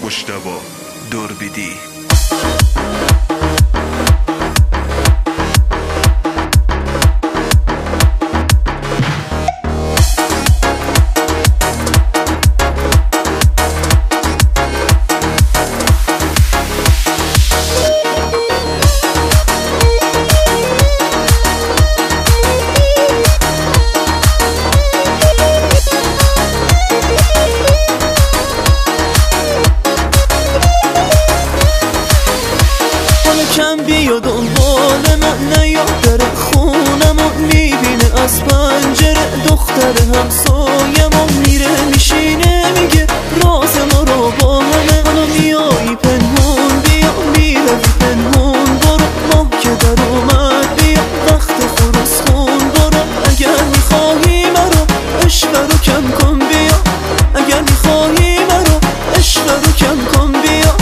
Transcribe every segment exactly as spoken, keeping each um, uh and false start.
مجتبی دوربیدی. کم بیا دنبال من نیاد در خونمو میبینه از پنجره دختر همسایمو میره میشینه میگه راز ما رو با همه. حالا میایی پنهون بیا میروی پنهون برو ماه که در اومد بیا وقت خروس خون برو. اگر میخواهی مرا عشق رو کم کن بیا، اگر میخواهی مرا عشق رو کم کن بیا.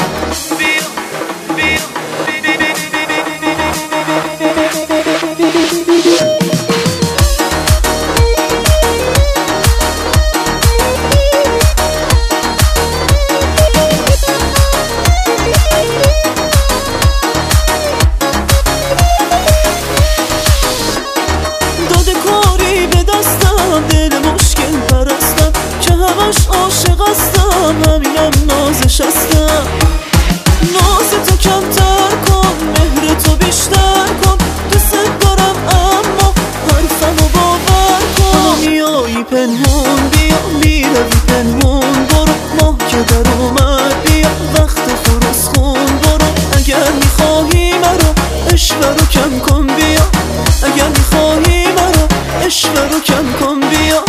دل مشکل پرستم که همش عاشق هستم، همینم نازش هستم. ناز تو کمتر کن مهر تو بیشتر کن، دوست دارم اما حرفمو باور کن. میایی پنهون بیا میروی پنهون برو ماه که در اومد بیا وقت خروس خون برو. اگر میخواهی مرا عشق رو کم کن بیا، اگر میخواهی مرا عشق رو کم کن بیا.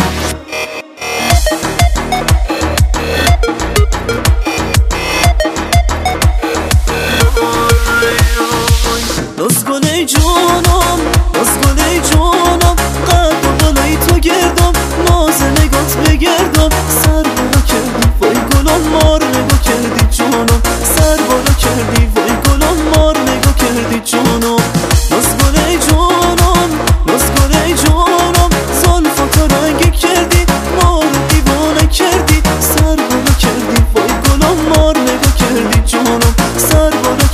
ناز گله جونم ناز گله جونم قد و بالای تو گردم ناز نگات بگردم. سر بالا کردی وای گلم مار نگاه کردی جونم، سر بالا کردی وای گلم مار نگاه کردی جونم. ناز گله جونم ناز گله جونم زلفاتو رنگ کردی ما رو دیوانه کردی. سر بالا کردی وای گلم مار نگاه کردی جونم، سر بالا